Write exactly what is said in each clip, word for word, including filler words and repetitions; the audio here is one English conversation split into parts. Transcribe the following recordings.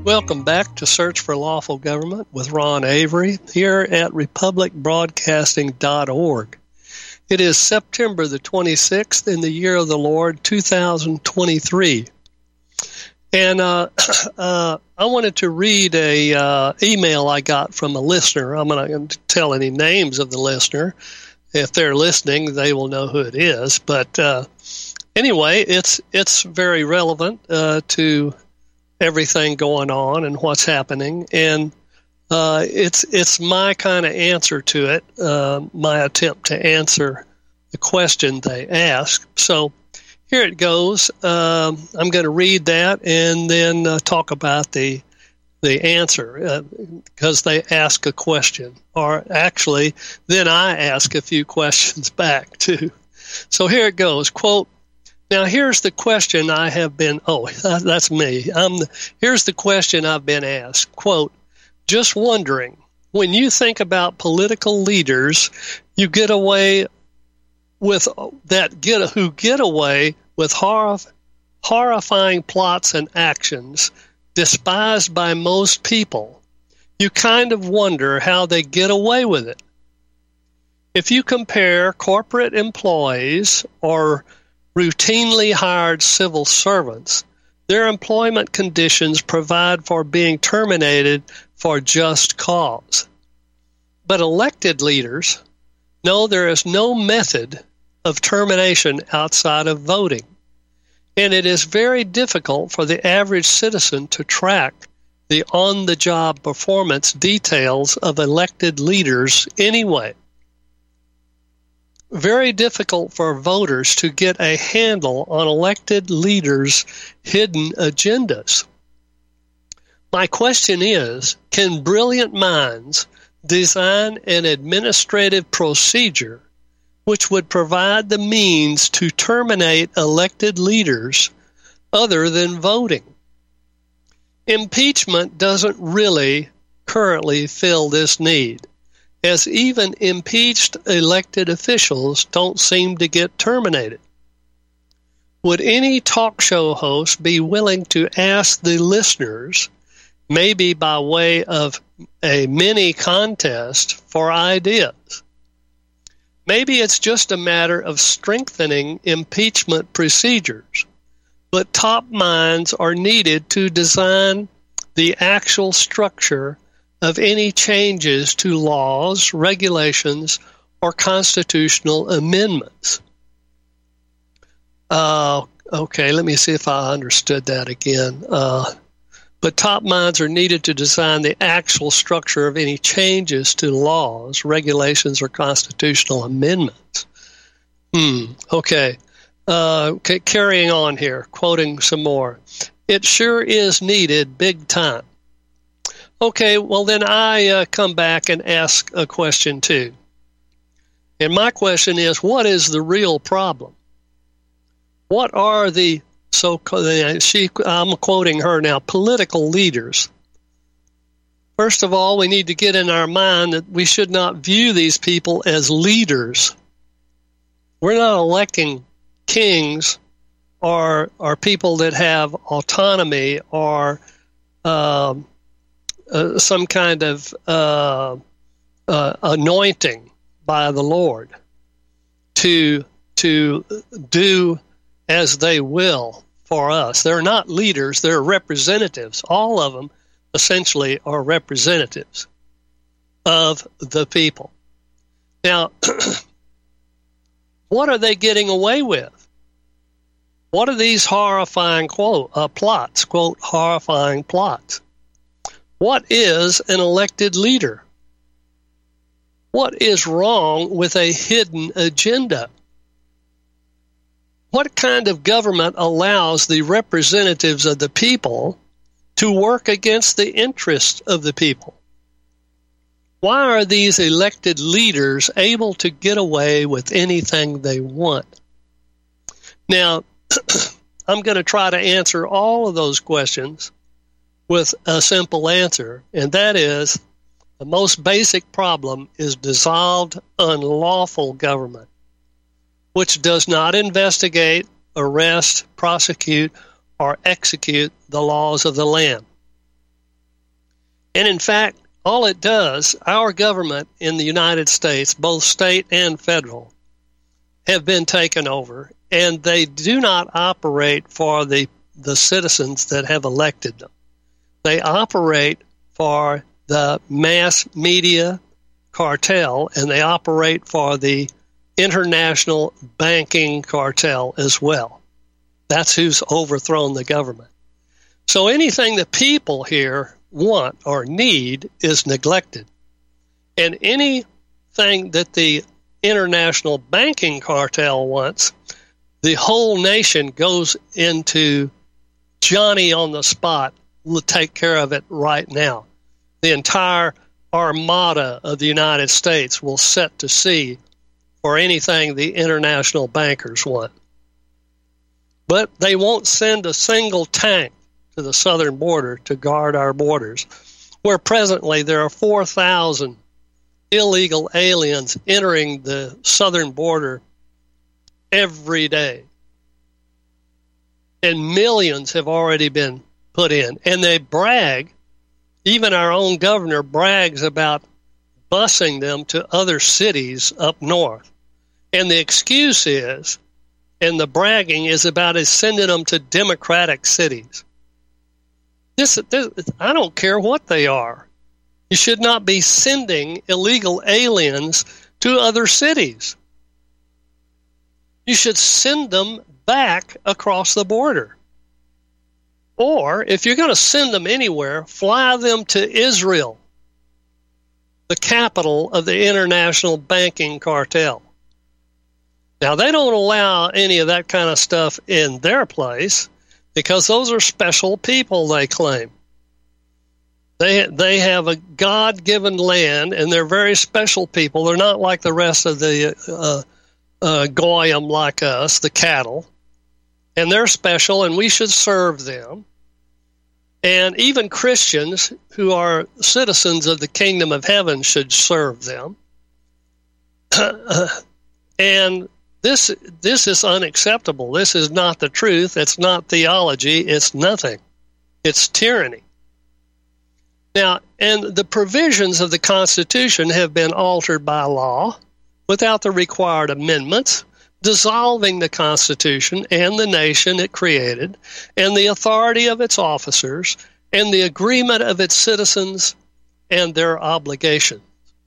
Welcome back to Search for Lawful Government with Ron Avery here at republic broadcasting dot org. It is September the twenty-sixth in the year of the Lord, two thousand twenty-three. And uh, uh, I wanted to read a uh, email I got from a listener. I'm not going to tell any names of the listener. If they're listening, they will know who it is. But uh, anyway, it's it's very relevant uh, to everything going on and what's happening, and uh, it's it's my kind of answer to it, uh, my attempt to answer the question they ask. So here it goes. Um, I'm going to read that and then uh, talk about the the answer uh, because they ask a question, or actually, then I ask a few questions back too. So here it goes. Quote. Now, here's the question I have been, oh, that's me. I'm the, here's the question I've been asked. Quote, just wondering, when you think about political leaders, you get away with that get who get away with horror, horrifying plots and actions despised by most people, you kind of wonder how they get away with it. If you compare corporate employees or routinely hired civil servants, their employment conditions provide for being terminated for just cause. But elected leaders know there is no method of termination outside of voting, and it is very difficult for the average citizen to track the on-the-job performance details of elected leaders anyway. Very difficult for voters to get a handle on elected leaders' hidden agendas. My question is, can brilliant minds design an administrative procedure which would provide the means to terminate elected leaders other than voting? Impeachment doesn't really currently fill this need, as even impeached elected officials don't seem to get terminated. Would any talk show host be willing to ask the listeners, maybe by way of a mini contest, for ideas? Maybe it's just a matter of strengthening impeachment procedures, but top minds are needed to design the actual structure of any changes to laws, regulations, or constitutional amendments. Uh, okay, let me see if I understood that again. Uh, but top minds are needed to design the actual structure of any changes to laws, regulations, or constitutional amendments. Hmm, okay. Uh, okay, carrying on here, quoting some more. It sure is needed big time. Okay, well, then I uh, come back and ask a question, too. And my question is, what is the real problem? What are the, so she, I'm quoting her now, political leaders? First of all, we need to get in our mind that we should not view these people as leaders. We're not electing kings or, or people that have autonomy or um, Uh, some kind of uh, uh, anointing by the Lord to to do as they will for us. They're not leaders, they're representatives. All of them essentially are representatives of the people. Now, what are they getting away with? What are these horrifying quote uh, plots, quote, horrifying plots? What is an elected leader? What is wrong with a hidden agenda? What kind of government allows the representatives of the people to work against the interests of the people? Why are these elected leaders able to get away with anything they want? Now, I'm going to try to answer all of those questions with a simple answer, and that is the most basic problem is dissolved, unlawful government, which does not investigate, arrest, prosecute, or execute the laws of the land. And in fact, all it does, our government in the United States, both state and federal, have been taken over, and they do not operate for the, the citizens that have elected them. They operate for the mass media cartel, and they operate for the international banking cartel as well. That's who's overthrown the government. So anything the people here want or need is neglected. And anything that the international banking cartel wants, the whole nation goes into Johnny on the spot. We'll take care of it right now. The entire armada of the United States will set to sea for anything the international bankers want. But they won't send a single tank to the southern border to guard our borders, where presently there are four thousand illegal aliens entering the southern border every day. And millions have already been put in. And they brag, even our own governor brags about busing them to other cities up north. And the excuse is, and the bragging is about is sending them to democratic cities. This, this, I don't care what they are. You should not be sending illegal aliens to other cities. You should send them back across the border. Or, if you're going to send them anywhere, fly them to Israel, the capital of the international banking cartel. Now, they don't allow any of that kind of stuff in their place because those are special people, they claim. They they have a God-given land, and they're very special people. They're not like the rest of the uh, uh, goyim like us, the cattle. And they're special, and we should serve them. And even Christians who are citizens of the kingdom of heaven should serve them. And this this is unacceptable. This is not the truth. It's not theology. It's nothing. It's tyranny. Now, and the provisions of the Constitution have been altered by law without the required amendments, dissolving the Constitution and the nation it created, and the authority of its officers, and the agreement of its citizens and their obligations.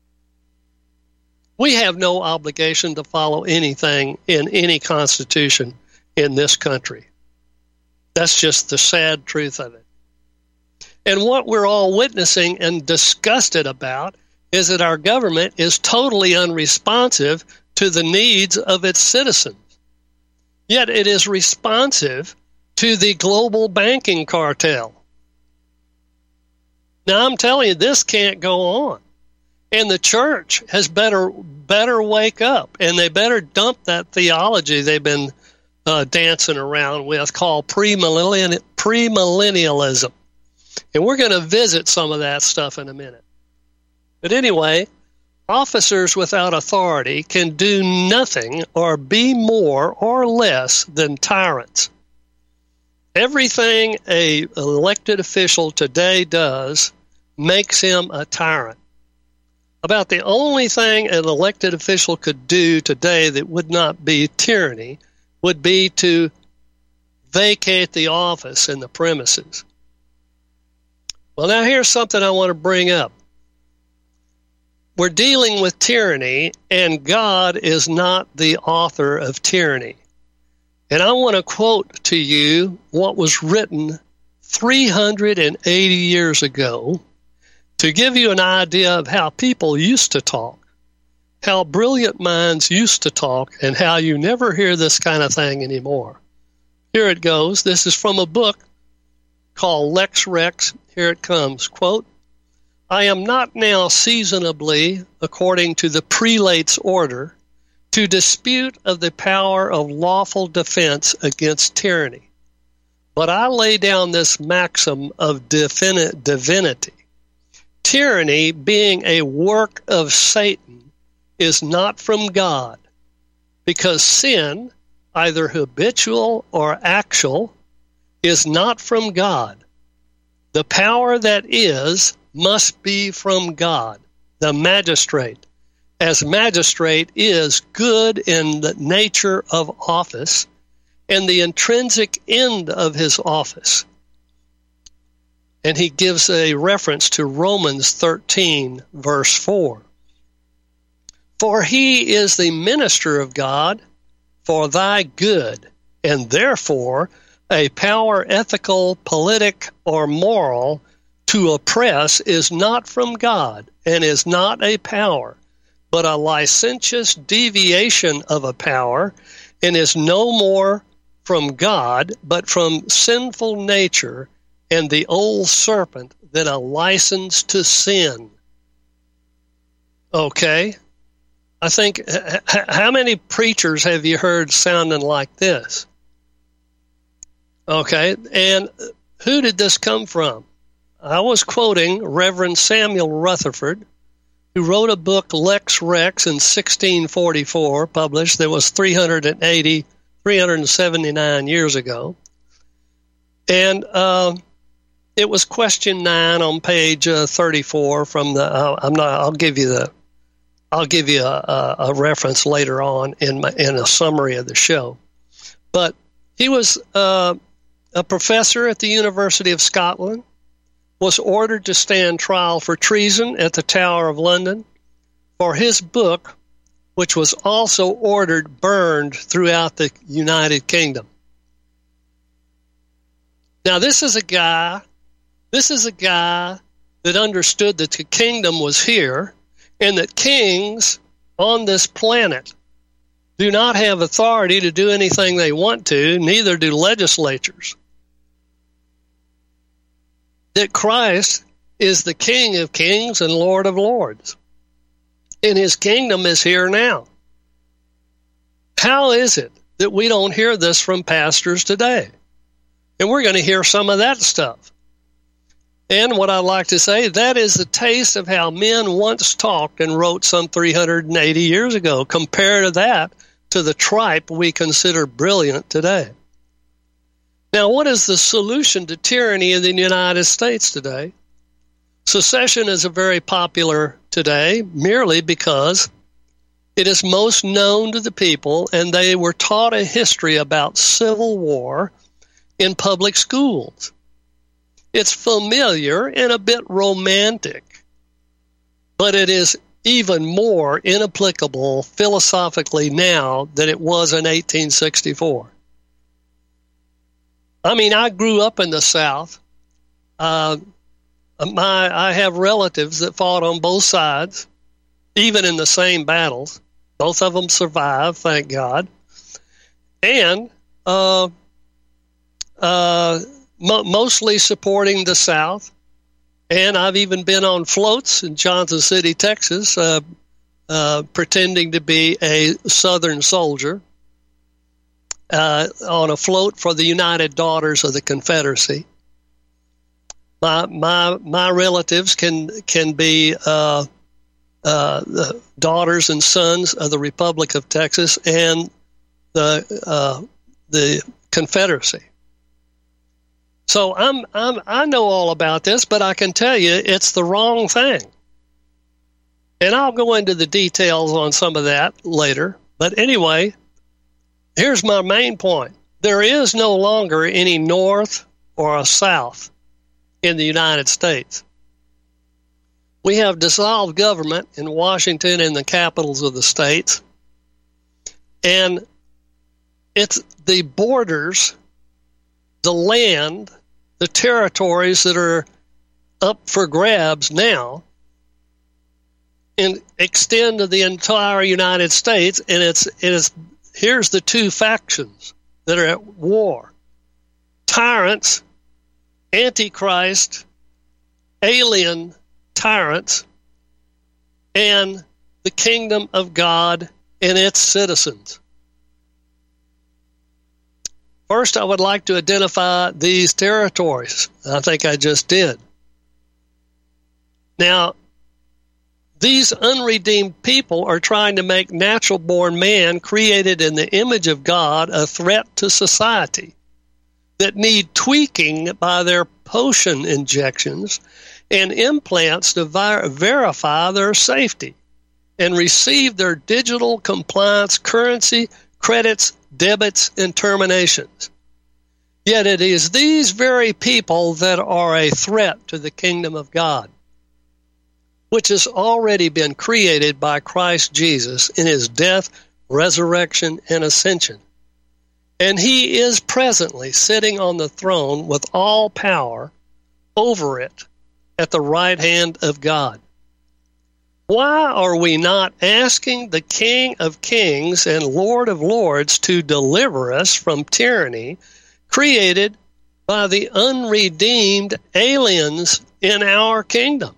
We have no obligation to follow anything in any constitution in this country. That's just the sad truth of it. And what we're all witnessing and disgusted about is that our government is totally unresponsive to the needs of its citizens. Yet it is responsive to the global banking cartel. Now, I'm telling you, this can't go on. And the church has better better wake up, and they better dump that theology they've been uh, dancing around with called premillennial, premillennialism. And we're going to visit some of that stuff in a minute. But anyway, officers without authority can do nothing or be more or less than tyrants. Everything an elected official today does makes him a tyrant. About the only thing an elected official could do today that would not be tyranny would be to vacate the office and the premises. Well, now here's something I want to bring up. We're dealing with tyranny, and God is not the author of tyranny. And I want to quote to you what was written three hundred eighty years ago to give you an idea of how people used to talk, how brilliant minds used to talk, and how you never hear this kind of thing anymore. Here it goes. This is from a book called Lex Rex. Here it comes. Quote, I am not now seasonably, according to the prelate's order, to dispute of the power of lawful defense against tyranny. But I lay down this maxim of defini- divinity. Tyranny, being a work of Satan, is not from God, because sin, either habitual or actual, is not from God. The power that is must be from God, the magistrate, as magistrate is good in the nature of office and the intrinsic end of his office. And he gives a reference to Romans thirteen, verse four. For he is the minister of God for thy good, and therefore a power ethical, politic, or moral to oppress is not from God and is not a power, but a licentious deviation of a power, and is no more from God, but from sinful nature and the old serpent than a license to sin. Okay? I think, how many preachers have you heard sounding like this? Okay, and who did this come from? I was quoting Reverend Samuel Rutherford, who wrote a book, Lex Rex, in sixteen forty-four, published, that was three hundred eighty, three hundred seventy-nine years ago. And uh, it was question nine on page uh, thirty-four from the, uh, I'm not, I'll give you the, I'll give you a, a, a reference later on in my, in a summary of the show. But he was uh, a professor at the University of Scotland, was ordered to stand trial for treason at the Tower of London for his book, which was also ordered burned throughout the United Kingdom. Now, this is a guy, this is a guy that understood that the kingdom was here and that kings on this planet do not have authority to do anything they want to, neither do legislatures. That Christ is the King of kings and Lord of lords, and his kingdom is here now. How is it that we don't hear this from pastors today? And we're going to hear some of that stuff. And what I like to say, that is the taste of how men once talked and wrote some three hundred eighty years ago. Compare to that to the tripe we consider brilliant today. Now, what is the solution to tyranny in the United States today? Secession is a very popular today merely because it is most known to the people, and they were taught a history about civil war in public schools. It's familiar and a bit romantic, but it is even more inapplicable philosophically now than it was in eighteen sixty-four. I mean, I grew up in the South. Uh, my I have relatives that fought on both sides, even in the same battles. Both of them survived, thank God. And uh, uh, mo- mostly supporting the South. And I've even been on floats in Johnson City, Texas, uh, uh, pretending to be a Southern soldier. Uh, on a float for the United Daughters of the Confederacy. My my my relatives can can be uh, uh, the daughters and sons of the Republic of Texas and the uh, the Confederacy. So I'm I'm I know all about this, but I can tell you it's the wrong thing. And I'll go into the details on some of that later. But anyway, here's my main point. There is no longer any North or a South in the United States. We have dissolved government in Washington and the capitals of the states. And it's the borders, the land, the territories that are up for grabs now and extend to the entire United States. And it's it is here's the two factions that are at war. Tyrants, Antichrist, alien tyrants, and the kingdom of God and its citizens. First, I would like to identify these territories. I think I just did. Now, these unredeemed people are trying to make natural-born man created in the image of God a threat to society that need tweaking by their potion injections and implants to ver- verify their safety and receive their digital compliance currency, credits, debits, and terminations. Yet it is these very people that are a threat to the kingdom of God, which has already been created by Christ Jesus in his death, resurrection, and ascension. And he is presently sitting on the throne with all power over it at the right hand of God. Why are we not asking the King of Kings and Lord of Lords to deliver us from tyranny created by the unredeemed aliens in our kingdom?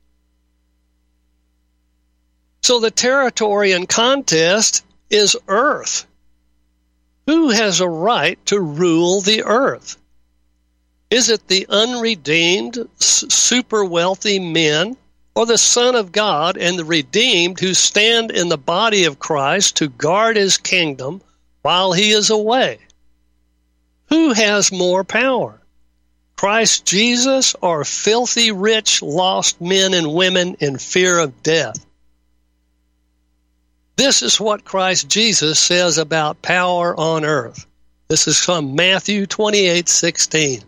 So the territory in contest is earth. Who has a right to rule the earth? Is it the unredeemed, super wealthy men, or the Son of God and the redeemed who stand in the body of Christ to guard his kingdom while he is away? Who has more power? Christ Jesus or filthy rich lost men and women in fear of death? This is what Christ Jesus says about power on earth. This is from Matthew twenty-eight sixteen.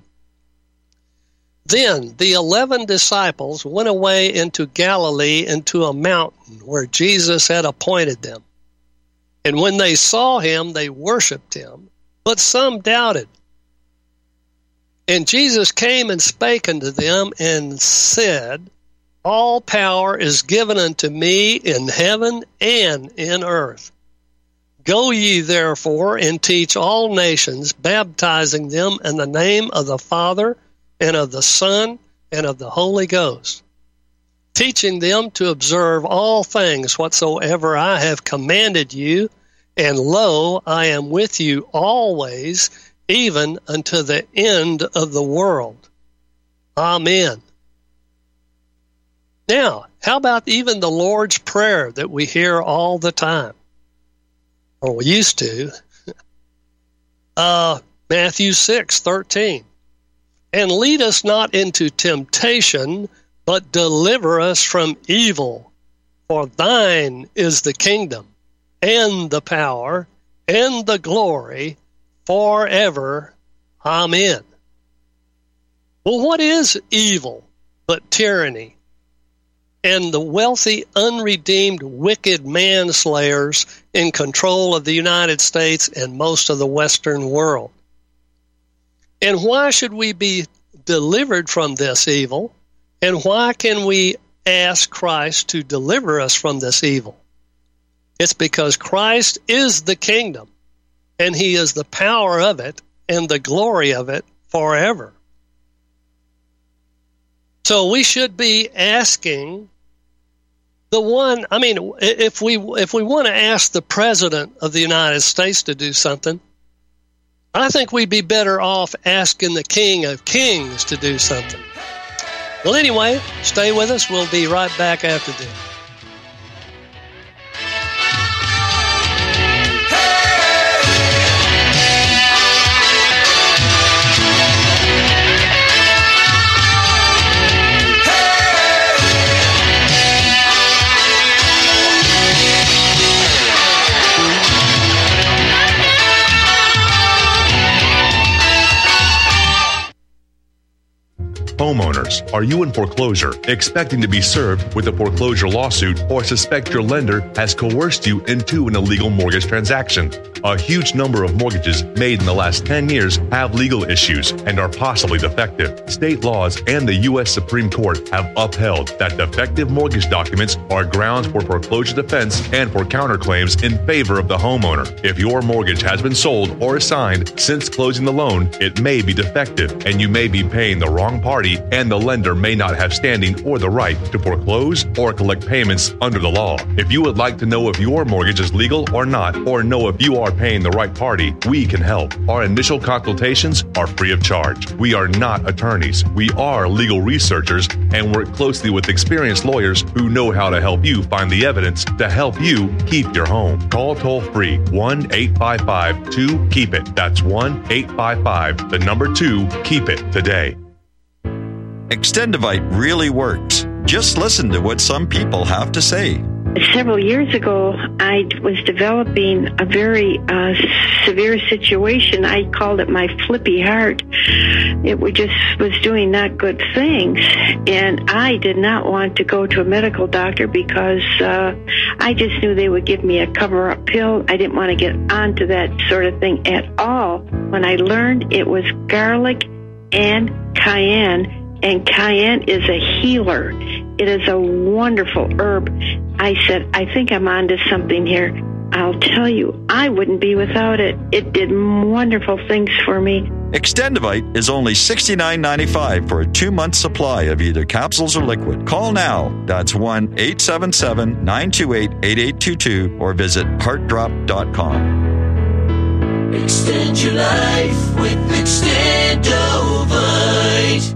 Then the eleven disciples went away into Galilee into a mountain where Jesus had appointed them. And when they saw him, they worshipped him, but some doubted. And Jesus came and spake unto them and said, All power is given unto me in heaven and in earth. Go ye therefore and teach all nations, baptizing them in the name of the Father and of the Son and of the Holy Ghost, teaching them to observe all things whatsoever I have commanded you, and lo, I am with you always, even unto the end of the world. Amen. Now, how about even the Lord's Prayer that we hear all the time? Or we used to. uh, Matthew six thirteen. And lead us not into temptation, but deliver us from evil. For thine is the kingdom, and the power, and the glory, forever. Amen. Well, what is evil but tyranny? And the wealthy, unredeemed, wicked manslayers in control of the United States and most of the Western world. And why should we be delivered from this evil? And why can we ask Christ to deliver us from this evil? It's because Christ is the kingdom, and he is the power of it and the glory of it forever. So we should be asking the one, I mean, if we if we want to ask the President of the United States to do something, I think we'd be better off asking the King of Kings to do something. Well, anyway, stay with us. We'll be right back after this. Homeowners, are you in foreclosure, expecting to be served with a foreclosure lawsuit, or suspect your lender has coerced you into an illegal mortgage transaction? A huge number of mortgages made in the last ten years have legal issues and are possibly defective. State laws and the U S Supreme Court have upheld that defective mortgage documents are grounds for foreclosure defense and for counterclaims in favor of the homeowner. If your mortgage has been sold or assigned since closing the loan, it may be defective and you may be paying the wrong party, and the lender may not have standing or the right to foreclose or collect payments under the law. If you would like to know if your mortgage is legal or not, or know if you are paying the right party, we can help. Our initial consultations are free of charge. We are not attorneys. We are legal researchers and work closely with experienced lawyers who know how to help you find the evidence to help you keep your home. Call toll free one eight five five two keep it. That's one eight five five the number two keep it today. Extendivite really works. Just listen to what some people have to say. Several years ago, I was developing a very uh, severe situation. I called it my flippy heart. It was just was doing not good things, and I did not want to go to a medical doctor because uh, I just knew they would give me a cover-up pill. I didn't want to get onto that sort of thing at all. When I learned it was garlic and cayenne, and cayenne is a healer. It is a wonderful herb. I said, I think I'm onto something here. I'll tell you, I wouldn't be without it. It did wonderful things for me. Extendivite is only sixty-nine ninety-five for a two-month supply of either capsules or liquid. Call now. That's one eight seven seven, nine two eight, eight eight two two or visit heart drop dot com. Extend your life with Extendovite.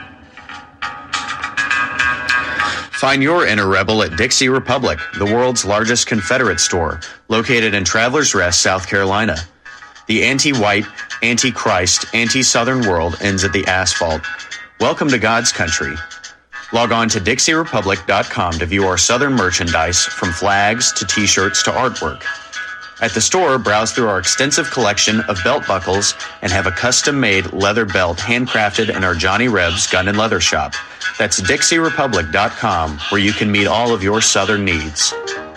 Find your inner rebel at Dixie Republic, the world's largest Confederate store, located in Travelers Rest, South Carolina. The anti-white, anti-Christ, anti-Southern world ends at the asphalt. Welcome to God's country. Log on to Dixie Republic dot com to view our Southern merchandise, from flags to t-shirts to artwork. At the store, browse through our extensive collection of belt buckles and have a custom-made leather belt handcrafted in our Johnny Rebs Gun and Leather Shop. That's Dixie Republic dot com, where you can meet all of your Southern needs.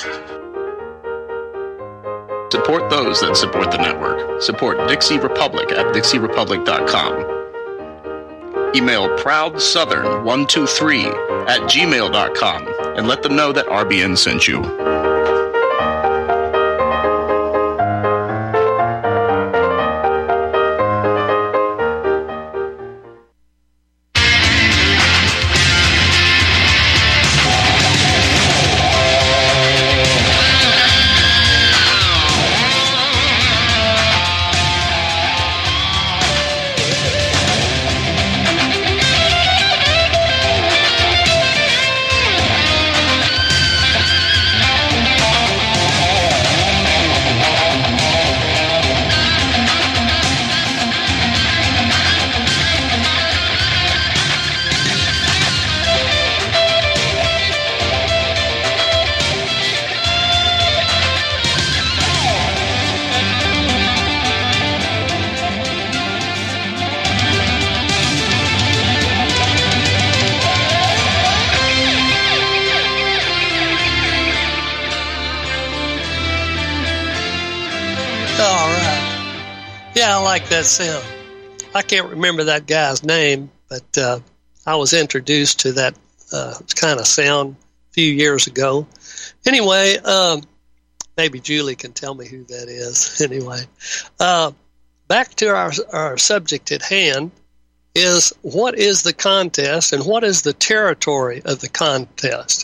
Support those that support the network. Support Dixie Republic at Dixie Republic dot com. Email proud southern one two three at gmail dot com and let them know that R B N sent you. That sound. I can't remember that guy's name, but uh, I was introduced to that uh, kind of sound a few years ago. Anyway, um, maybe Julie can tell me who that is. Anyway, uh, back to our, our subject at hand is what is the contest and what is the territory of the contest?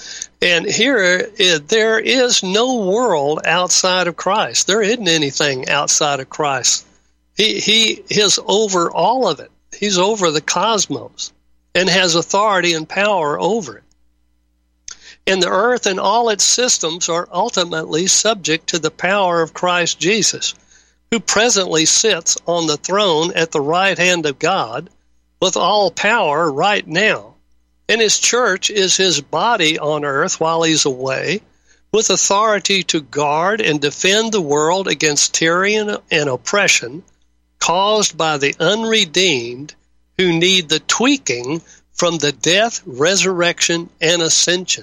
And here, there is no world outside of Christ. There isn't anything outside of Christ. He he is over all of it. He's over the cosmos and has authority and power over it. And the earth and all its systems are ultimately subject to the power of Christ Jesus, who presently sits on the throne at the right hand of God with all power right now. And his church is his body on earth while he's away, with authority to guard and defend the world against tyranny and oppression caused by the unredeemed who need the tweaking from the death, resurrection, and ascension.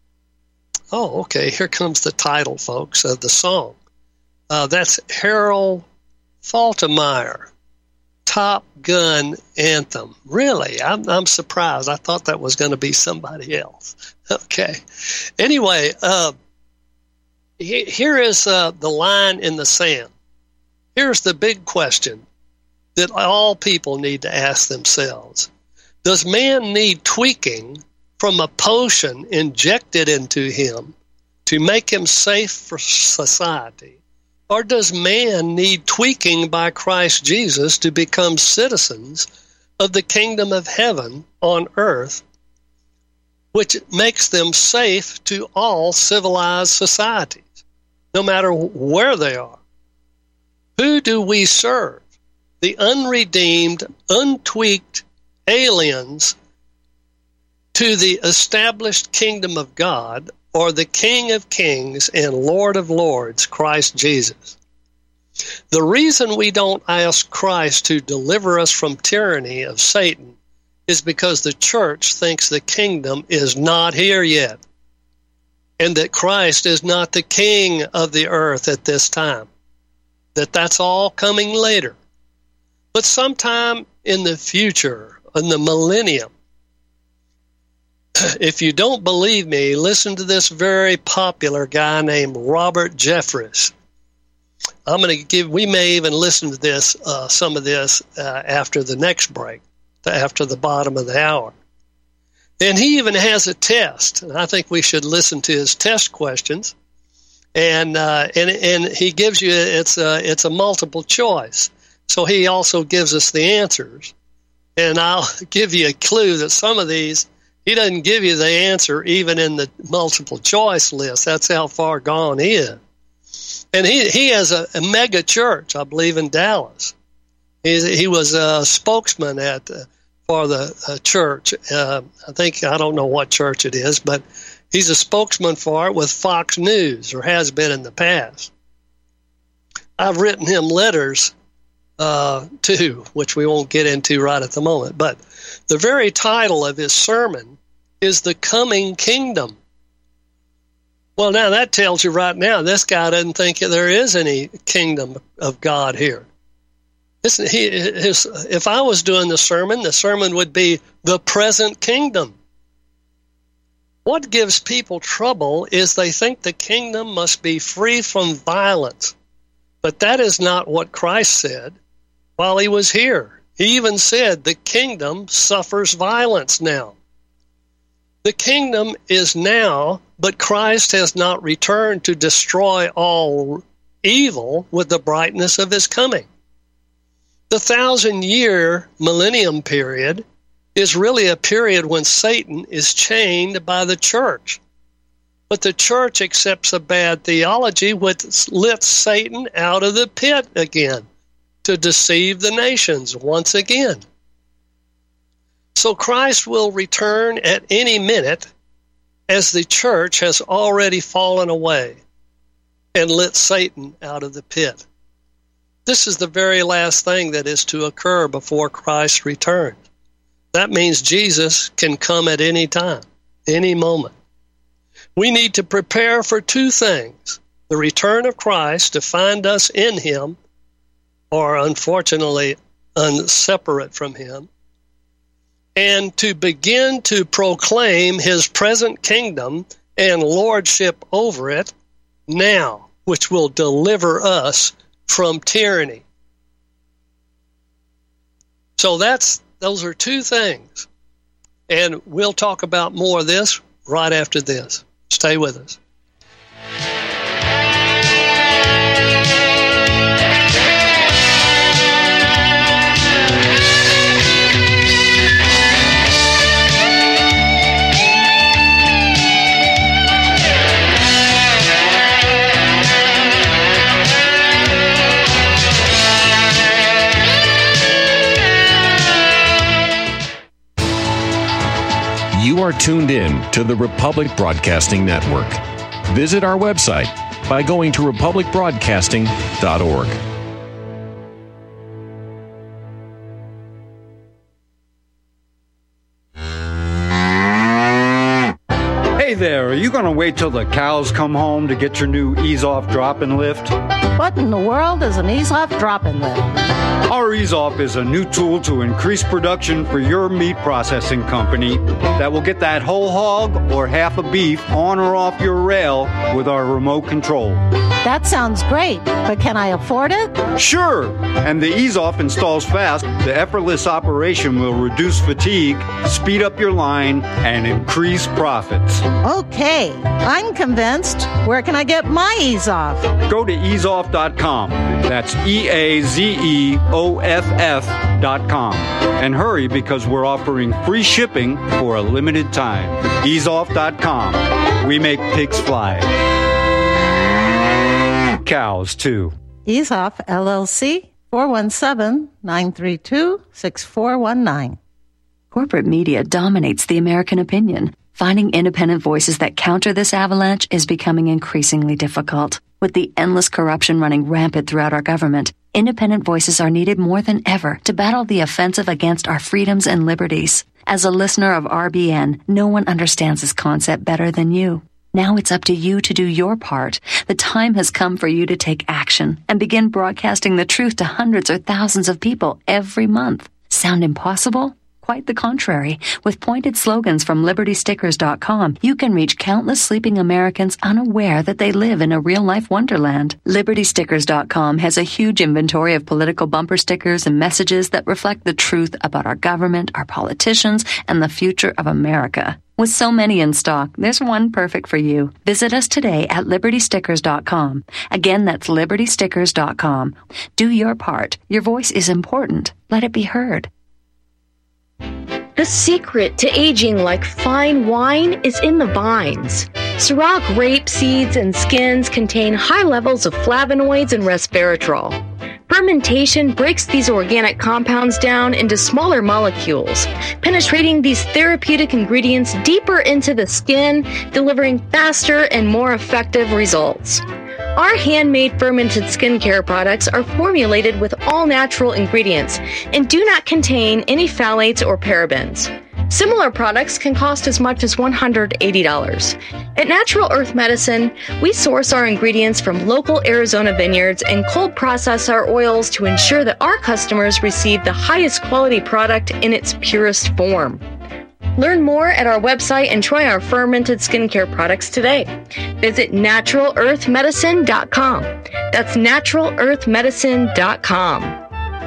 Oh, okay, here comes the title, folks, of the song. Uh, that's Harold Faltermeyer, Top Gun Anthem. Really, I'm, I'm surprised. I thought that was going to be somebody else. Okay. Anyway, uh, he, here is uh, the line in the sand. Here's the big question that all people need to ask themselves. Does man need tweaking from a potion injected into him to make him safe for society? Or does man need tweaking by Christ Jesus to become citizens of the kingdom of heaven on earth, which makes them safe to all civilized societies, no matter where they are? Who do we serve? The unredeemed, untweaked aliens to the established kingdom of God, or the King of Kings and Lord of Lords, Christ Jesus. The reason we don't ask Christ to deliver us from tyranny of Satan is because the church thinks the kingdom is not here yet, and that Christ is not the king of the earth at this time, that that's all coming later. But sometime in the future, in the millennium, if you don't believe me, listen to this very popular guy named Robert Jeffress. I'm going to give, we may even listen to this, uh, some of this uh, after the next break, after the bottom of the hour. And he even has a test, and I think we should listen to his test questions. And uh, and and he gives you, it's a, it's a multiple choice. So he also gives us the answers. And I'll give you a clue that some of these, he doesn't give you the answer even in the multiple choice list. That's how far gone he is. And he, he has a, a mega church, I believe, in Dallas. He's, he was a spokesman at uh, for the uh, church. Uh, I think, I don't know what church it is, but he's a spokesman for it with Fox News, or has been in the past. I've written him letters uh, too, which we won't get into right at the moment. But the very title of his sermon is The Coming Kingdom. Well, now that tells you right now, this guy doesn't think there is any kingdom of God here. Listen, he, his, if I was doing the sermon, the sermon would be The Present Kingdom. What gives people trouble is they think the kingdom must be free from violence. But that is not what Christ said while he was here. He even said the kingdom suffers violence now. The kingdom is now, but Christ has not returned to destroy all evil with the brightness of his coming. The thousand-year millennium period is really a period when Satan is chained by the church. But the church accepts a bad theology which lifts Satan out of the pit again to deceive the nations once again. So Christ will return at any minute, as the church has already fallen away and lit Satan out of the pit. This is the very last thing that is to occur before Christ returns. That means Jesus can come at any time, any moment. We need to prepare for two things: the return of Christ to find us in him, or unfortunately unseparate from him, and to begin to proclaim his present kingdom and lordship over it now, which will deliver us from tyranny. So that's those are two things. And we'll talk about more of this right after this. Stay with us. You are tuned in to the Republic Broadcasting Network. Visit our website by going to republic broadcasting dot org. Hey there, are you going to wait till the cows come home to get your new ease-off drop-and lift? What in the world is an ease-off drop-and lift? Our ease-off is a new tool to increase production for your meat processing company that will get that whole hog or half a beef on or off your rail with our remote control. That sounds great, but can I afford it? Sure, and the ease-off installs fast. The effortless operation will reduce fatigue, speed up your line, and increase profits. Okay, I'm convinced. Where can I get my ease-off? Go to ease off dot com. That's E A Z E O F F dot com. And hurry, because we're offering free shipping for a limited time. ease off dot com. We make pigs fly. Cows, too. EaseOff, L L C, four one seven, nine three two, six four one nine. Corporate media dominates the American opinion. Finding independent voices that counter this avalanche is becoming increasingly difficult. With the endless corruption running rampant throughout our government, independent voices are needed more than ever to battle the offensive against our freedoms and liberties. As a listener of R B N, no one understands this concept better than you. Now it's up to you to do your part. The time has come for you to take action and begin broadcasting the truth to hundreds or thousands of people every month. Sound impossible? Quite the contrary. With pointed slogans from Liberty Stickers dot com, you can reach countless sleeping Americans unaware that they live in a real-life wonderland. Liberty Stickers dot com has a huge inventory of political bumper stickers and messages that reflect the truth about our government, our politicians, and the future of America. With so many in stock, there's one perfect for you. Visit us today at Liberty Stickers dot com. Again, that's Liberty Stickers dot com. Do your part. Your voice is important. Let it be heard. The secret to aging like fine wine is in the vines. Syrah grape seeds and skins contain high levels of flavonoids and resveratrol. Fermentation breaks these organic compounds down into smaller molecules, penetrating these therapeutic ingredients deeper into the skin, delivering faster and more effective results. Our handmade fermented skincare products are formulated with all-natural ingredients and do not contain any phthalates or parabens. Similar products can cost as much as one hundred eighty dollars. At Natural Earth Medicine, we source our ingredients from local Arizona vineyards and cold process our oils to ensure that our customers receive the highest quality product in its purest form. Learn more at our website and try our fermented skincare products today. Visit Natural Earth Medicine dot com. That's Natural Earth Medicine dot com.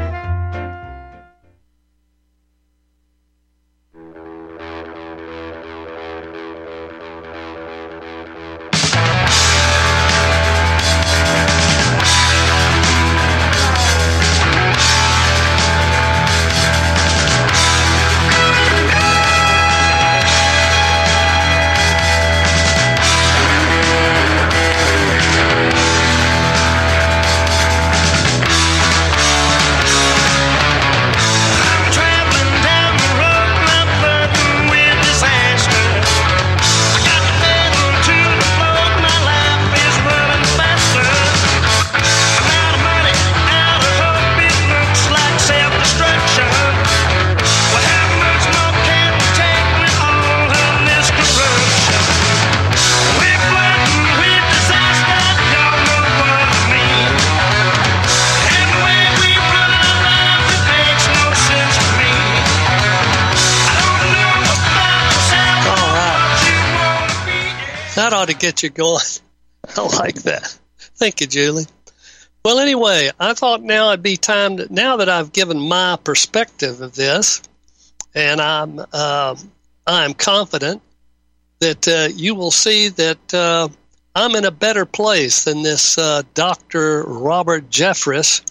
That ought to get you going. I like that. Thank you, Julie. Well, anyway, I thought now it'd be time to, now that I've given my perspective of this, and I'm uh, I'm confident that uh, you will see that uh, I'm in a better place than this uh, Doctor Robert Jeffress.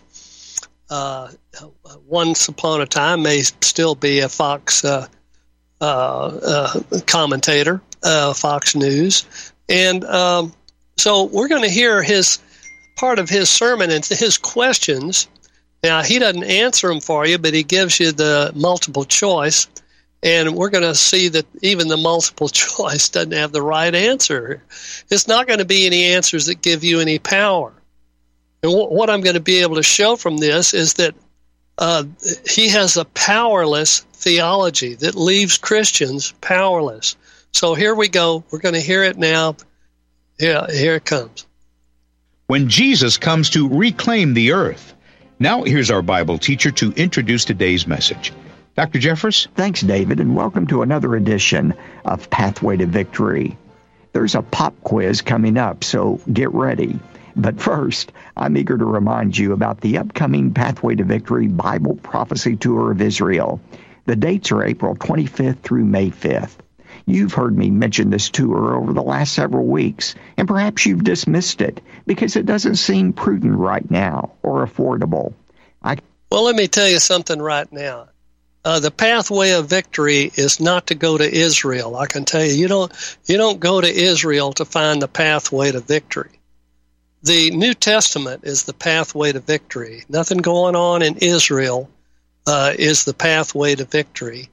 Uh, once upon a time, may still be a Fox uh, uh, uh, commentator. Uh, Fox News. And um, so we're going to hear his part of his sermon and his questions. Now, he doesn't answer them for you, but he gives you the multiple choice. And we're going to see that even the multiple choice doesn't have the right answer. It's not going to be any answers that give you any power. And w- what I'm going to be able to show from this is that uh, he has a powerless theology that leaves Christians powerless. So here we go. We're going to hear it now. Yeah, here it comes. When Jesus comes to reclaim the earth. Now here's our Bible teacher to introduce today's message. Doctor Jeffress? Thanks, David, and welcome to another edition of Pathway to Victory. There's a pop quiz coming up, so get ready. But first, I'm eager to remind you about the upcoming Pathway to Victory Bible Prophecy Tour of Israel. The dates are April twenty-fifth through May fifth. You've heard me mention this tour over the last several weeks, and perhaps you've dismissed it because it doesn't seem prudent right now or affordable. I... Well, let me tell you something right now. Uh, the pathway of victory is not to go to Israel. I can tell you, you don't, you don't go to Israel to find the pathway to victory. The New Testament is the pathway to victory. Nothing going on in Israel uh, is the pathway to victory.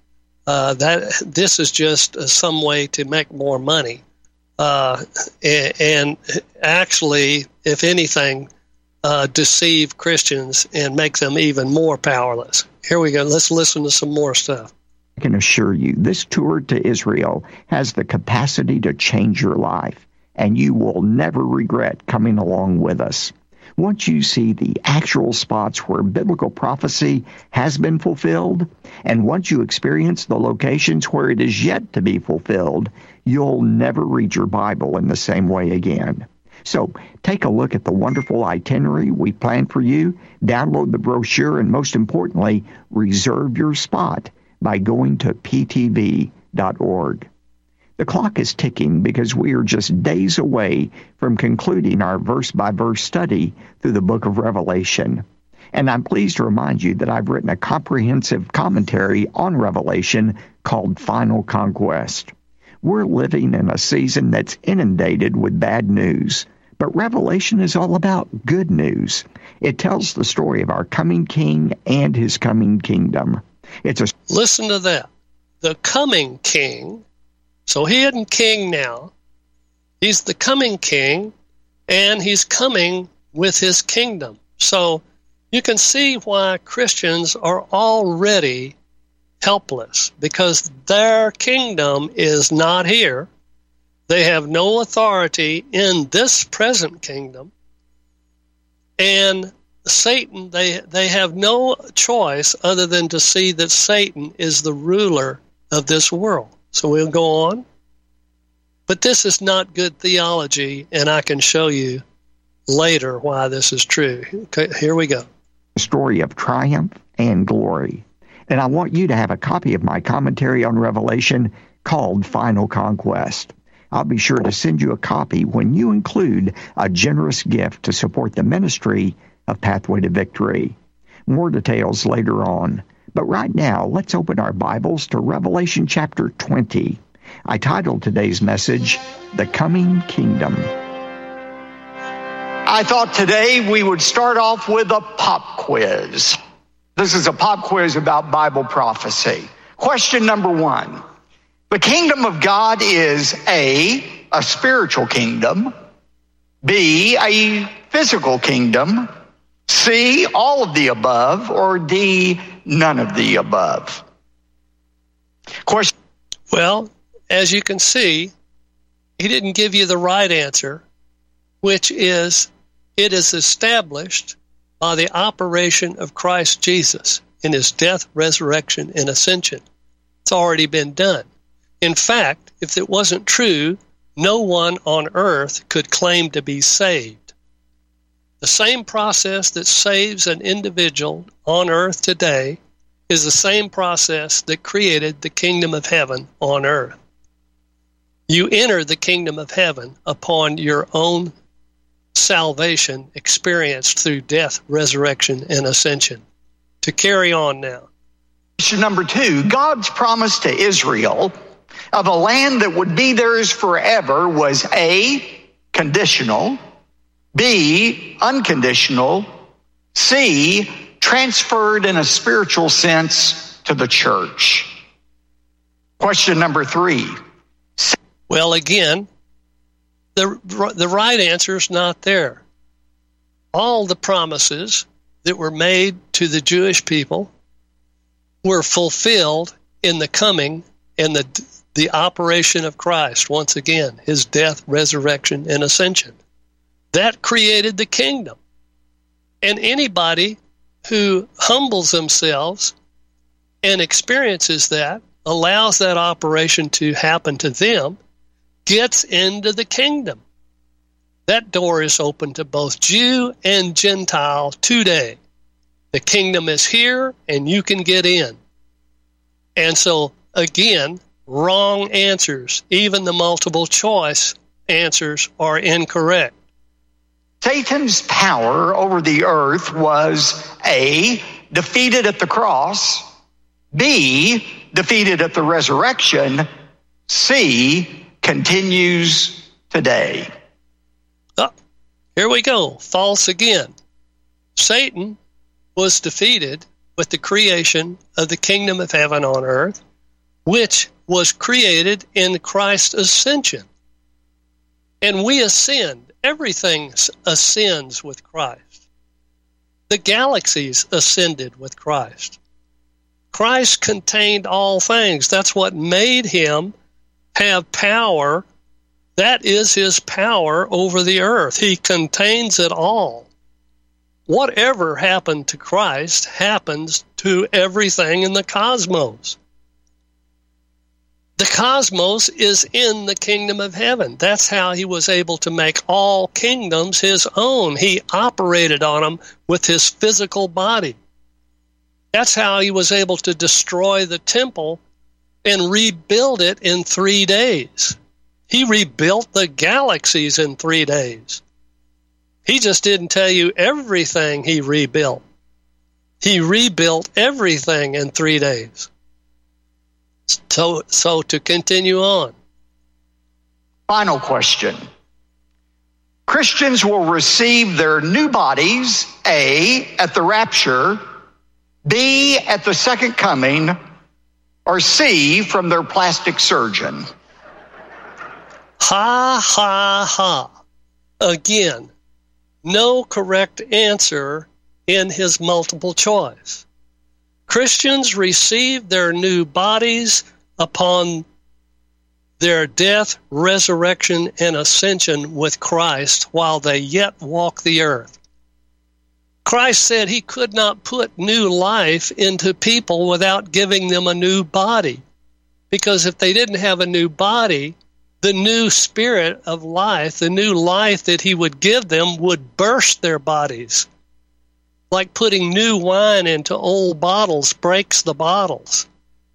Uh, that this is just uh, some way to make more money. Uh, and, and actually, if anything, uh, deceive Christians and make them even more powerless. Here we go. Let's listen to some more stuff. I can assure you, this tour to Israel has the capacity to change your life, and you will never regret coming along with us. Once you see the actual spots where biblical prophecy has been fulfilled, and once you experience the locations where it is yet to be fulfilled, you'll never read your Bible in the same way again. So take a look at the wonderful itinerary we planned for you, download the brochure, and most importantly, reserve your spot by going to p t v dot org. The clock is ticking because we are just days away from concluding our verse-by-verse study through the book of Revelation. And I'm pleased to remind you that I've written a comprehensive commentary on Revelation called Final Conquest. We're living in a season that's inundated with bad news, but Revelation is all about good news. It tells the story of our coming King and his coming kingdom. It's a Listen to that. The coming King. So he isn't king now. He's the coming king, and he's coming with his kingdom. So you can see why Christians are already helpless, because their kingdom is not here. They have no authority in this present kingdom. And Satan, they, they have no choice other than to see that Satan is the ruler of this world. So we'll go on. But this is not good theology, and I can show you later why this is true. Okay, here we go. A story of triumph and glory. And I want you to have a copy of my commentary on Revelation called Final Conquest. I'll be sure to send you a copy when you include a generous gift to support the ministry of Pathway to Victory. More details later on. But right now, let's open our Bibles to Revelation chapter twenty. I titled today's message, The Coming Kingdom. I thought today we would start off with a pop quiz. This is a pop quiz about Bible prophecy. Question number one. The kingdom of God is A, a spiritual kingdom, B, a physical kingdom, C, all of the above, or D, none of the above. Question. Well, as you can see, he didn't give you the right answer, which is it is established by the operation of Christ Jesus in his death, resurrection, and ascension. It's already been done. In fact, if it wasn't true, no one on earth could claim to be saved. The same process that saves an individual on earth today is the same process that created the kingdom of heaven on earth. You enter the kingdom of heaven upon your own salvation experienced through death, resurrection, and ascension. To carry on now. Question number two, God's promise to Israel of a land that would be theirs forever was A, conditional, B, unconditional, C, transferred in a spiritual sense to the church. Question number three. Well, again, the, the right answer is not there. All the promises that were made to the Jewish people were fulfilled in the coming and the the operation of Christ, once again, his death, resurrection, and ascension. That created the kingdom. And anybody who humbles themselves and experiences that, allows that operation to happen to them, gets into the kingdom. That door is open to both Jew and Gentile today. The kingdom is here, and you can get in. And so, again, wrong answers. Even the multiple choice answers are incorrect. Satan's power over the earth was A, defeated at the cross, B, defeated at the resurrection, C, continues today. Oh, here we go. False again. Satan was defeated with the creation of the kingdom of heaven on earth. which was created in Christ's ascension. And we ascend. Everything ascends with Christ. The galaxies ascended with Christ. Christ contained all things. That's what made him have power. That is his power over the earth. He contains it all. Whatever happened to Christ happens to everything in the cosmos. The cosmos is in the kingdom of heaven. That's how he was able to make all kingdoms his own. He operated on them with his physical body. That's how he was able to destroy the temple and rebuild it in three days. He rebuilt the galaxies in three days. He just didn't tell you everything he rebuilt. He rebuilt everything in three days. So, so to continue on. Final question. Christians will receive their new bodies, A, at the rapture, B, at the second coming, or C, from their plastic surgeon. Ha, ha, ha. Again, no correct answer in his multiple choice. Christians receive their new bodies upon their death, resurrection, and ascension with Christ while they yet walk the earth. Christ said he could not put new life into people without giving them a new body, because if they didn't have a new body, the new spirit of life, the new life that he would give them, would burst their bodies. Like putting new wine into old bottles breaks the bottles,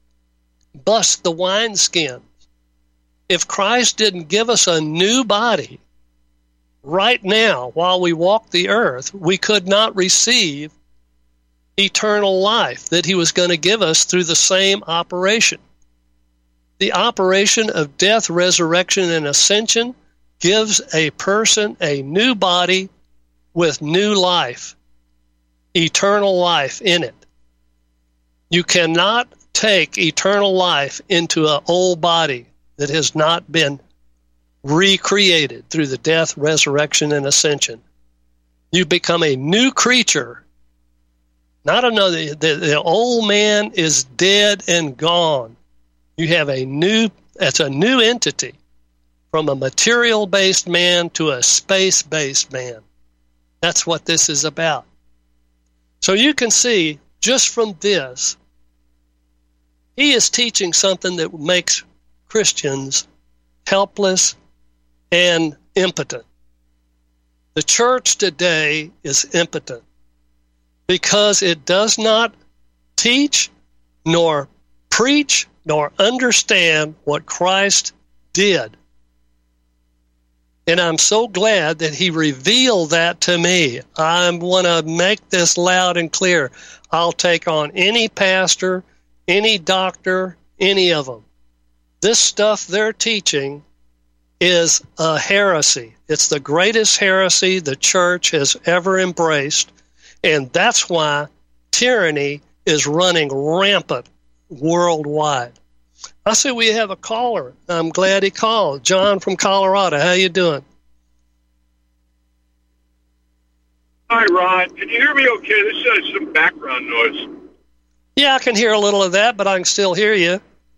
bust the wineskins. If Christ didn't give us a new body right now while we walk the earth, we could not receive eternal life that he was going to give us through the same operation. The operation of death, resurrection, and ascension gives a person a new body with new life. Eternal life in it. You cannot take eternal life into an old body that has not been recreated through the death, resurrection, and ascension. You become a new creature. Not another. The, the old man is dead and gone. You have a new, it's a new entity from a material-based man to a space-based man. That's what this is about. So you can see, just from this, he is teaching something that makes Christians helpless and impotent. The church today is impotent because it does not teach, nor preach, nor understand what Christ did. And I'm so glad that he revealed that to me. I want to make this loud and clear. I'll take on any pastor, any doctor, any of them. This stuff they're teaching is a heresy. It's the greatest heresy the church has ever embraced. And that's why tyranny is running rampant worldwide. I see we have a caller. I'm glad he called. John from Colorado. How you doing? Hi, Ron. Can you hear me okay? This is some background noise. Yeah, I can hear a little of that, but I can still hear you.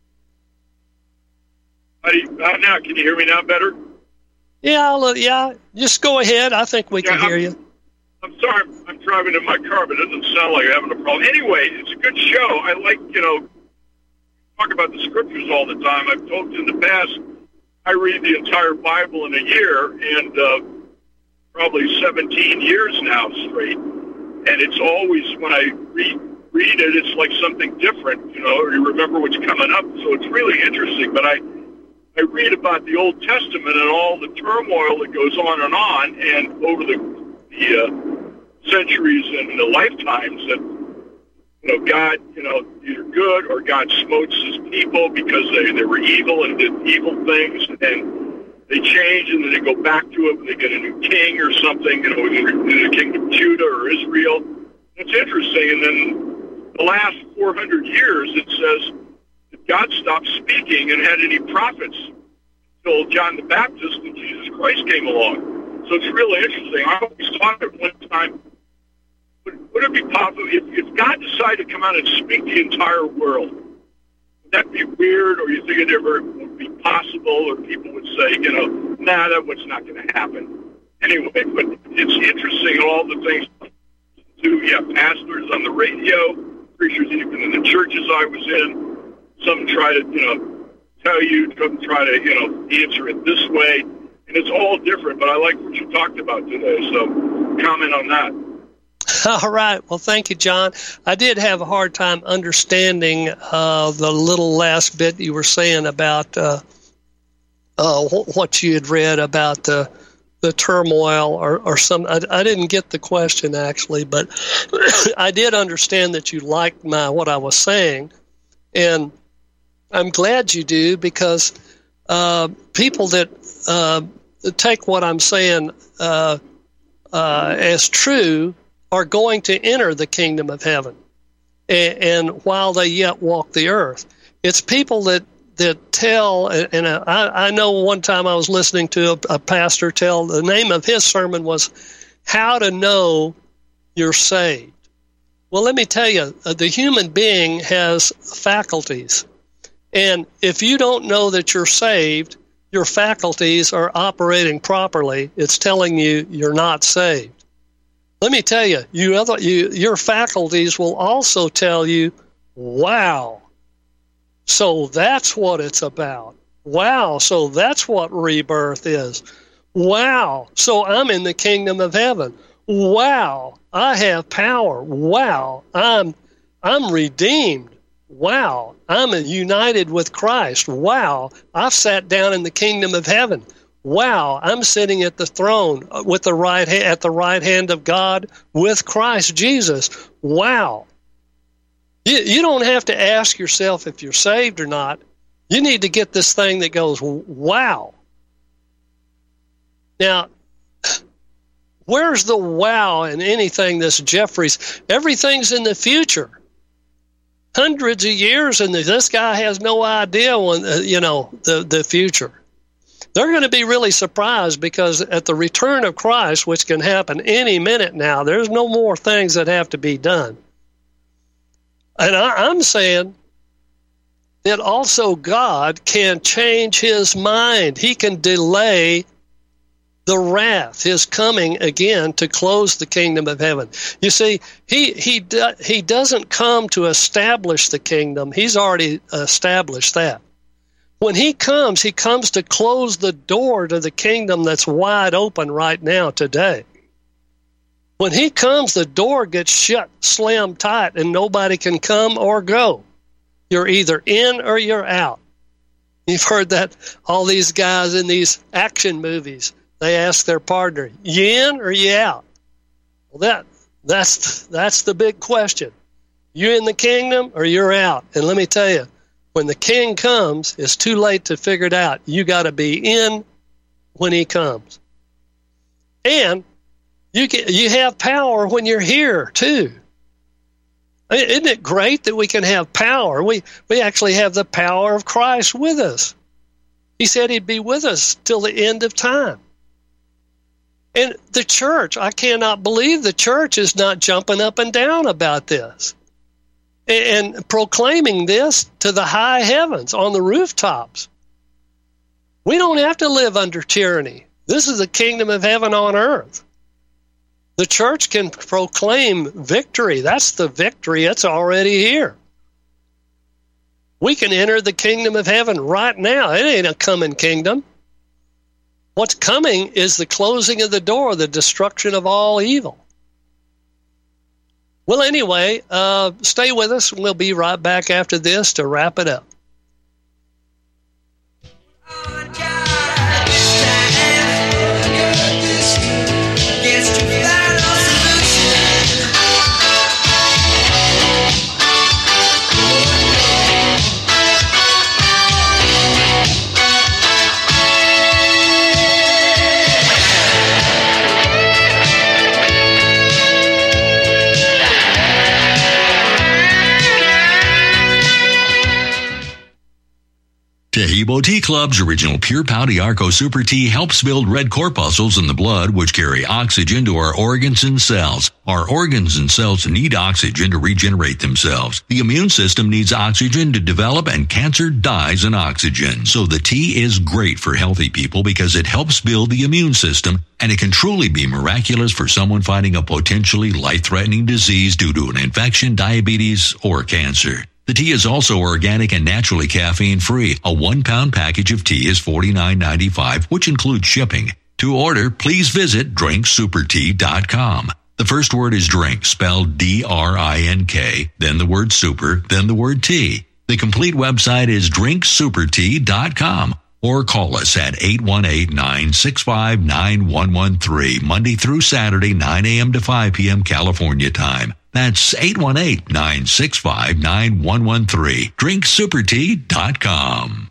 How do you, uh, now, can you hear me now better? Yeah, I'll, yeah. Just go ahead. I think we yeah, can I'm, hear you. I'm sorry. I'm driving in my car, but it doesn't sound like I'm having a problem. Anyway, it's a good show. I like, you know, talk about the scriptures all the time. I've told you in the past, I read the entire Bible in a year, and uh, probably seventeen years now straight. And it's always, when I read, read it, it's like something different, you know, or you remember what's coming up. So it's really interesting. But I, I read about the Old Testament and all the turmoil that goes on and on, and over the, the uh, centuries and the lifetimes that, you know, God, you know, either good or God smotes his people because they, they were evil and did evil things, and they change and then they go back to it when they get a new king or something, you know, in the kingdom of Judah or Israel. It's interesting. And then the last four hundred years, it says that God stopped speaking and had any prophets until John the Baptist and Jesus Christ came along. So it's really interesting. I always thought at one time, would, would it be possible if, if God decided to come out and speak the entire world? Would that be weird, or you think it ever would be possible, or people would say, you know, nah, that was not going to happen. Anyway, but it's interesting all the things do. You have pastors on the radio, preachers even in the churches I was in. Some try to, you know, tell you, some try to, you know, answer it this way. And it's all different, but I like what you talked about today. So comment on that. All right. Well, thank you, John. I did have a hard time understanding uh, the little last bit you were saying about uh, uh, what you had read about the the turmoil or, or some. I, I didn't get the question, actually, but I did understand that you liked my what I was saying. And I'm glad you do, because uh, people that uh, take what I'm saying uh, uh, as true are going to enter the kingdom of heaven, and, and while they yet walk the earth. It's people that, that tell, and I, I know one time I was listening to a, a pastor tell, the name of his sermon was How to Know You're Saved. Well, let me tell you, the human being has faculties. And if you don't know that you're saved, your faculties are operating properly. It's telling you you're not saved. Let me tell you, you, other, you your faculties will also tell you, wow, so that's what it's about. Wow, so that's what rebirth is. Wow, so I'm in the kingdom of heaven. Wow, I have power. Wow, I'm I'm redeemed. Wow, I'm united with Christ. Wow, I've sat down in the kingdom of heaven. Wow, I'm sitting at the throne with the right ha- at the right hand of God with Christ Jesus. Wow. You, you don't have to ask yourself if you're saved or not. You need to get this thing that goes, wow. Now, where's the wow in anything that's Jeffries? Everything's in the future. Hundreds of years, and this guy has no idea when, uh, you know, the, the future. They're going to be really surprised, because at the return of Christ, which can happen any minute now, there's no more things that have to be done. And I, I'm saying that also God can change his mind. He can delay the wrath, his coming again to close the kingdom of heaven. You see, he he do, he doesn't come to establish the kingdom. He's already established that. When he comes, he comes to close the door to the kingdom that's wide open right now today. When he comes, the door gets shut slam tight and nobody can come or go. You're either in or you're out. You've heard that, all these guys in these action movies, they ask their partner, you in or you out? Well, that that's that's the big question. You in the kingdom or you're out? And let me tell you, when the king comes, it's too late to figure it out. You got to be in when he comes. And you get, you have power when you're here too. Isn't it great that we can have power? We we actually have the power of Christ with us. He said he'd be with us till the end of time. And the church, I cannot believe the church is not jumping up and down about this and, and proclaiming this to the high heavens on the rooftops. We don't have to live under tyranny. This is the kingdom of heaven on earth. The church can proclaim victory. That's the victory. It's already here. We can enter the kingdom of heaven right now. It ain't a coming kingdom. What's coming is the closing of the door, the destruction of all evil. Well, anyway, uh, stay with us. We'll be right back after this to wrap it up. Tehibo Tea Club's original Pure Pouty Arco Super Tea helps build red corpuscles in the blood, which carry oxygen to our organs and cells. Our organs and cells need oxygen to regenerate themselves. The immune system needs oxygen to develop, and cancer dies in oxygen. So the tea is great for healthy people because it helps build the immune system, and it can truly be miraculous for someone fighting a potentially life-threatening disease due to an infection, diabetes, or cancer. The tea is also organic and naturally caffeine-free. A one-pound package of tea is forty-nine ninety-five, which includes shipping. To order, please visit drink super tea dot com. The first word is drink, spelled D R I N K, then the word super, then the word tea. The complete website is drink super tea dot com, or call us at eight one eight, nine six five, nine one one three, Monday through Saturday, nine a.m. to five p.m. California time. That's eight one eight, nine six five, nine one one three. drink super tea dot com.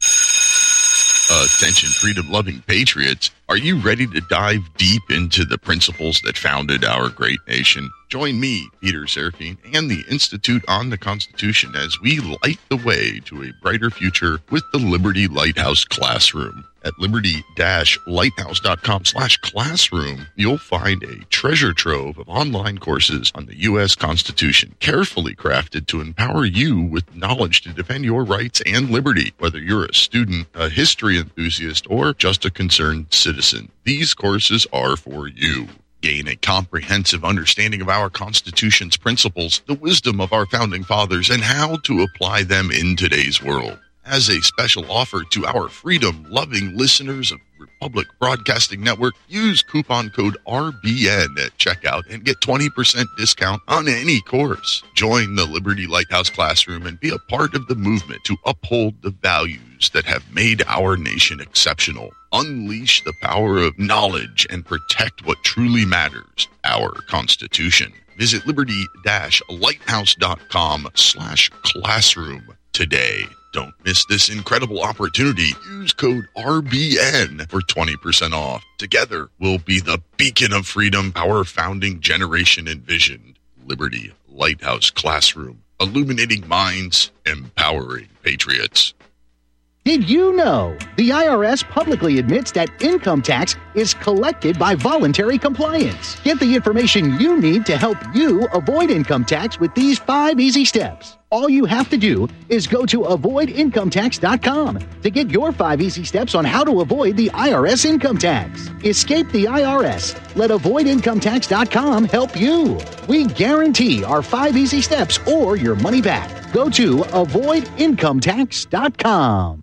Attention, freedom-loving patriots. Are you ready to dive deep into the principles that founded our great nation? Join me, Peter Serafine, and the Institute on the Constitution as we light the way to a brighter future with the Liberty Lighthouse Classroom. At liberty-lighthouse.com slash classroom, you'll find a treasure trove of online courses on the U S Constitution, carefully crafted to empower you with knowledge to defend your rights and liberty, whether you're a student, a history enthusiast, or just a concerned citizen. These courses are for you. Gain a comprehensive understanding of our Constitution's principles, the wisdom of our founding fathers, and how to apply them in today's world. As a special offer to our freedom-loving listeners of Republic Broadcasting Network, use coupon code R B N at checkout and get twenty percent discount on any course. Join the Liberty Lighthouse Classroom and be a part of the movement to uphold the values that have made our nation exceptional. Unleash the power of knowledge and protect what truly matters, our Constitution. Visit liberty-lighthouse.com slash classroom today. Don't miss this incredible opportunity. Use code R B N for twenty percent off. Together, we'll be the beacon of freedom our founding generation envisioned. Liberty Lighthouse Classroom, illuminating minds, empowering patriots. Did you know the I R S publicly admits that income tax is collected by voluntary compliance? Get the information you need to help you avoid income tax with these five easy steps. All you have to do is go to avoid income tax dot com to get your five easy steps on how to avoid the I R S income tax. Escape the I R S. Let avoid income tax dot com help you. We guarantee our five easy steps or your money back. Go to avoid income tax dot com.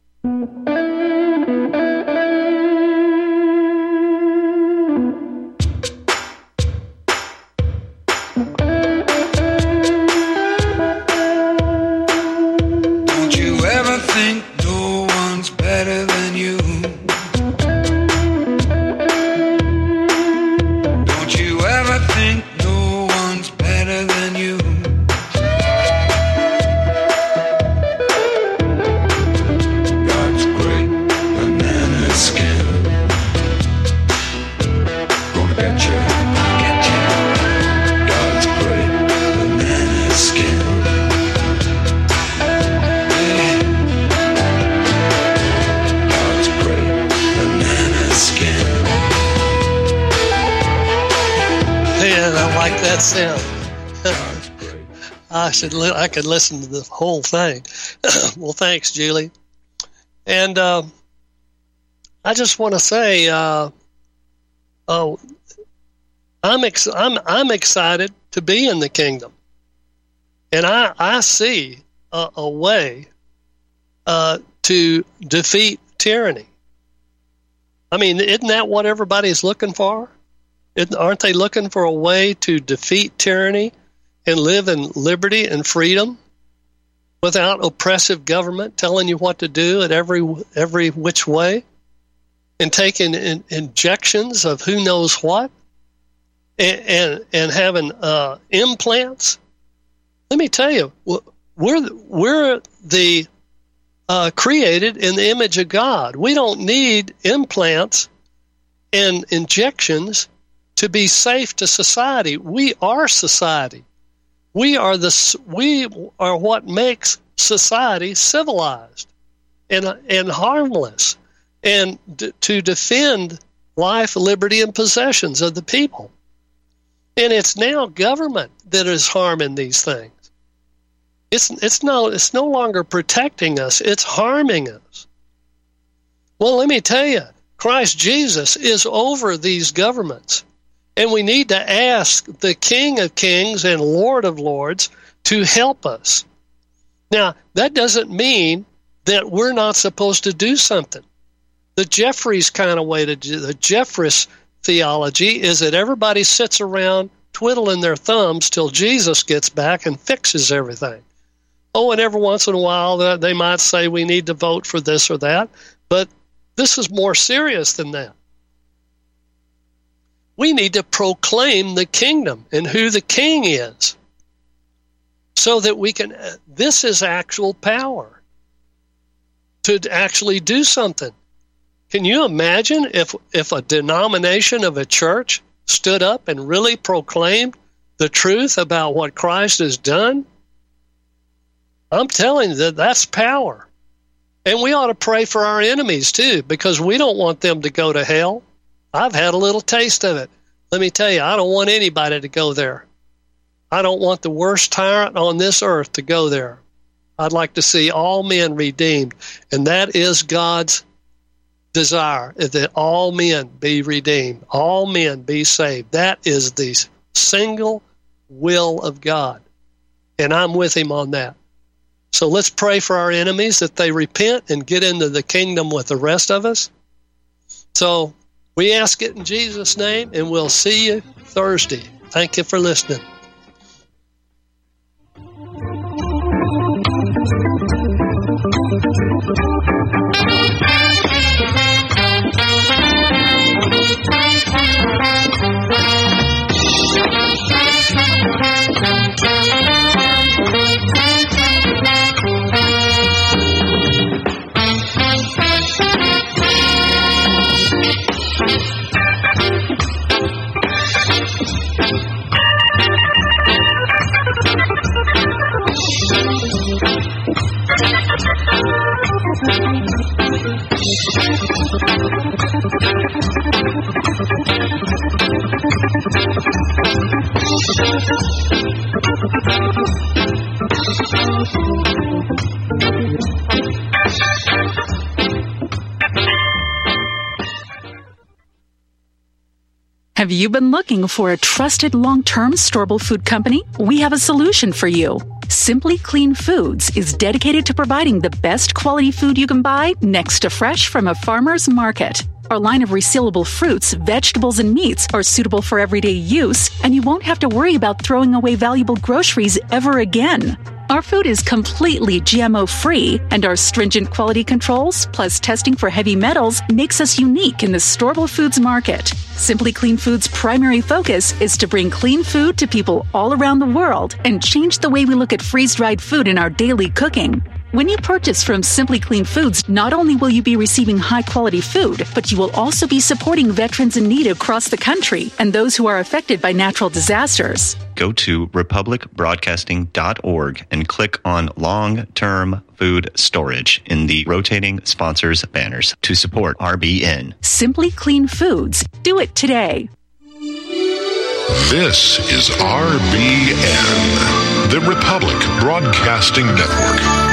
Don't you ever think no one's better than you? Don't you ever think no one's better than you? That sound. I should. Li- I could listen to the whole thing. Well, thanks, Julie. And uh, I just want to say, uh, oh, I'm ex- I'm I'm excited to be in the kingdom, and I I see a, a way uh, to defeat tyranny. I mean, isn't that what everybody's looking for? Aren't they looking for a way to defeat tyranny and live in liberty and freedom without oppressive government telling you what to do at every every which way and taking in, injections of who knows what and and, and having uh, implants? Let me tell you, we're we're the uh, created in the image of God. We don't need implants and injections to be safe to society. We are society. We are the we are what makes society civilized. and, and harmless, and d- to defend life, liberty, and possessions of the people. And it's now government that is harming these things. It's it's no it's no longer protecting us, it's harming us. Well, let me tell you, Christ Jesus is over these governments. And we need to ask the King of Kings and Lord of Lords to help us. Now, that doesn't mean that we're not supposed to do something. The Jeffries kind of way to do, the Jeffries theology is that everybody sits around twiddling their thumbs till Jesus gets back and fixes everything. Oh, and every once in a while they might say we need to vote for this or that, but this is more serious than that. We need to proclaim the kingdom and who the king is so that we can, this is actual power to actually do something. Can you imagine if, if a denomination of a church stood up and really proclaimed the truth about what Christ has done? I'm telling you that that's power. And we ought to pray for our enemies too, because we don't want them to go to hell. I've had a little taste of it. Let me tell you, I don't want anybody to go there. I don't want the worst tyrant on this earth to go there. I'd like to see all men redeemed, and that is God's desire, is that all men be redeemed, all men be saved. That is the single will of God, and I'm with him on that. So let's pray for our enemies that they repent and get into the kingdom with the rest of us. So we ask it in Jesus' name, and we'll see you Thursday. Thank you for listening. Have you been looking for a trusted long-term storable food company? We have a solution for you. Simply Clean Foods is dedicated to providing the best quality food you can buy next to fresh from a farmer's market. Our line of resealable fruits, vegetables, and meats are suitable for everyday use, and you won't have to worry about throwing away valuable groceries ever again. Our food is completely G M O-free, and our stringent quality controls, plus testing for heavy metals, makes us unique in the storable foods market. Simply Clean Foods' primary focus is to bring clean food to people all around the world and change the way we look at freeze-dried food in our daily cooking. When you purchase from Simply Clean Foods, not only will you be receiving high-quality food, but you will also be supporting veterans in need across the country and those who are affected by natural disasters. Go to republic broadcasting dot org and click on Long-Term Food Storage in the rotating sponsors banners to support R B N. Simply Clean Foods. Do it today. This is R B N, the Republic Broadcasting Network.